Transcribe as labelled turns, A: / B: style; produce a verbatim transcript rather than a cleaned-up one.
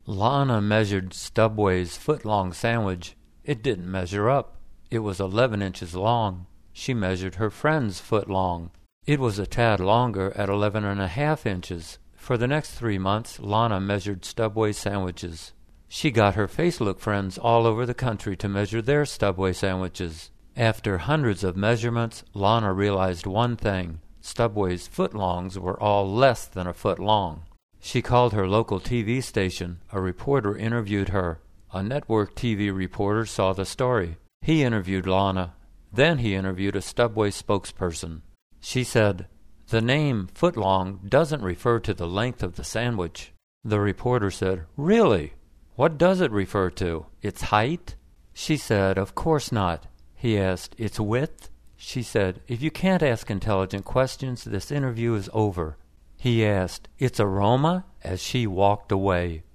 A: Lana measured Stubway's foot-long sandwich. It didn't measure up. It was eleven inches long. She measured her friend's foot long. It was a tad longer at eleven and a half inches. For the next three months, Lana measured Stubway sandwiches. She got her Facebook friends all over the country to measure their Stubway sandwiches. After hundreds of measurements, Lana realized one thing. Stubway's footlongs were all less than a foot long. She called her local T V station. A reporter interviewed her. A network T V reporter saw the story. He interviewed Lana. Then he interviewed a Stubway spokesperson. She said, "The name footlong doesn't refer to the length of the sandwich." The reporter said, "Really? What does it refer to? Its height?" She said, "Of course not." He asked, "Its width?" She said, "If you can't ask intelligent questions, this interview is over." He asked, "Its aroma?" as she walked away.